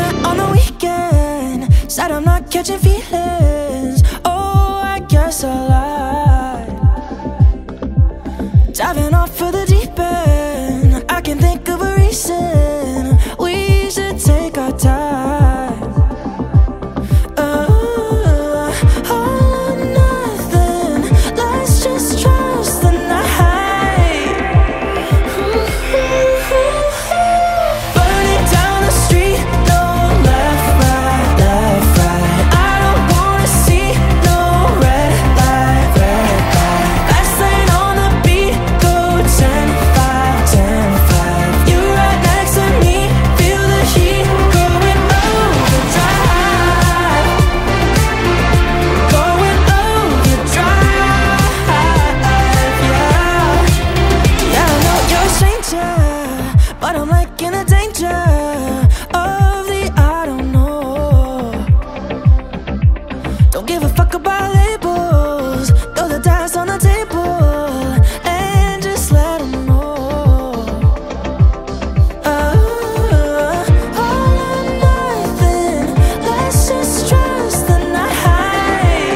out on the weekend, said I'm not catching feelings. Oh, I guess I lied. Diving off for the deep end, I can think of a reason we should take our time. All or nothing, let's just trust the night. Burning down the street, no left, right, left, right. I don't wanna see no red light, red light. Fast lane on the beat, go 10, 5, 10, 5. You right next to me, feel the heat going overdrive. Going overdrive, yeah. Yeah, I know you're a stranger, but I'm like in a danger of the I don't know. Don't give a fuck about labels, throw the dice on the table and just let 'em know. All or nothing, let's just trust the night.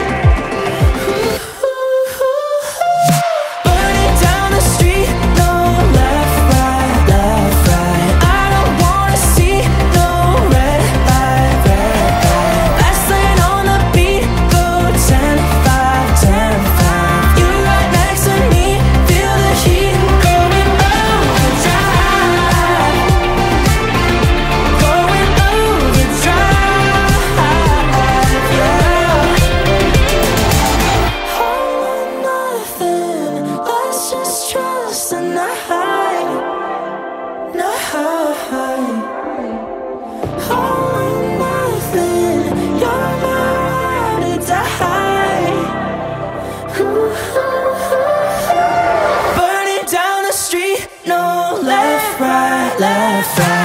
Burning down the street, no left, right, left, right. I don't wanna see no red light, red light. Fast lane on the beat, go 10, 5, 10, 5. You right next to me, feel the heat going overdrive. Going overdrive, yeah. All or nothing, let's just trust the night, night. All or nothing, you're not ready to hide. Burning down the street, no left, right, left, right.